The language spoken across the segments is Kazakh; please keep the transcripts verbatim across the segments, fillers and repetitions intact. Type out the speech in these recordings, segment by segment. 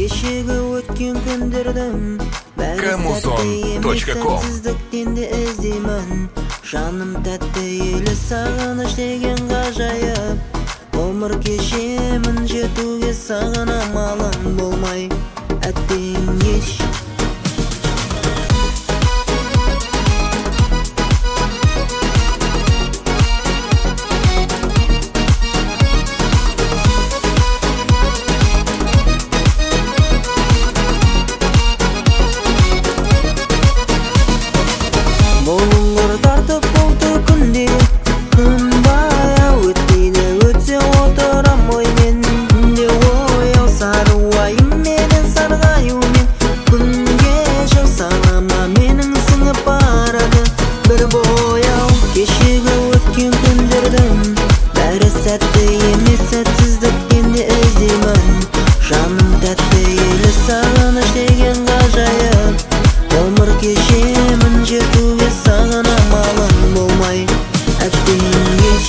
Кешегі өткен күндердің бәрі Камузон точка ком. Сәтсіздіктен де іздеймін. Жаным тәтті елі сағыныш деген ғажайып. Өмір кешемін жетуге саған амалым болмай әттең еш. Болыңғыр тартып болды күнде, күн баяу өтпейді, өтсе отырам оймен. Күнде ояу сары уайым менен сарғаюмен, күнге жыл санама менің сіңіп барады бір бояу. Кешегі өткен күндердің бәрі сәтті емес, сәтсіздіктен де іздеймін. Жаным тәтті елі сағыныш деген ғажайып. Өмір кешемін жетуге саған амалым болмай әттең еш.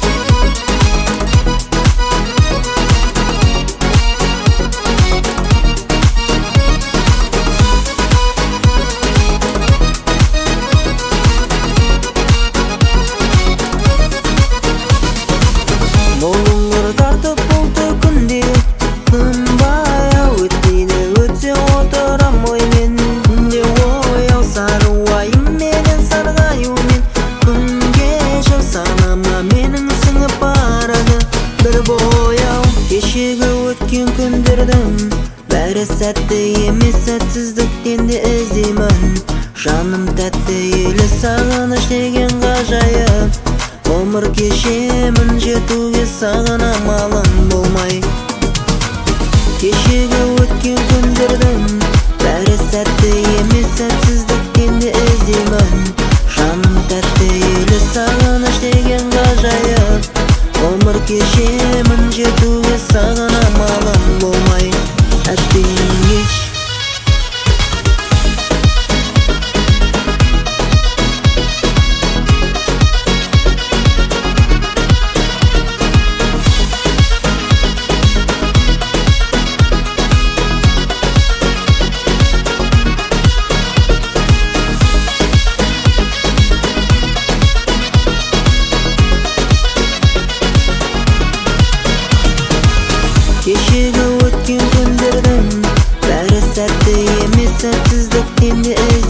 Болыңғыр тартып болды күнде, күн баяу өтпейді, өтсе отырам оймен. Күнде ояу сары уайым менен сарғаюмен, күнге жыл санама менің сіңіп барады бір бояу. Кешегі өткен күндердің бәрі сәтті емес, сәтсіздіктен де іздеймін. Жаным тәтті елі сағыныш деген ғажайып. Өмір кешемін жетуге саған амалым болмай. Кешегі өткен күндердің бәрі сәтті емес, сәтсіздіктен де іздеймін. Жаным тәтті елі сағыныш деген ғажайып. Өмір кешемін жетуге саған амалым болмай әттең еш. Кешегі өткен күндердің бәрі сәтті емес, сәтсіздіктен де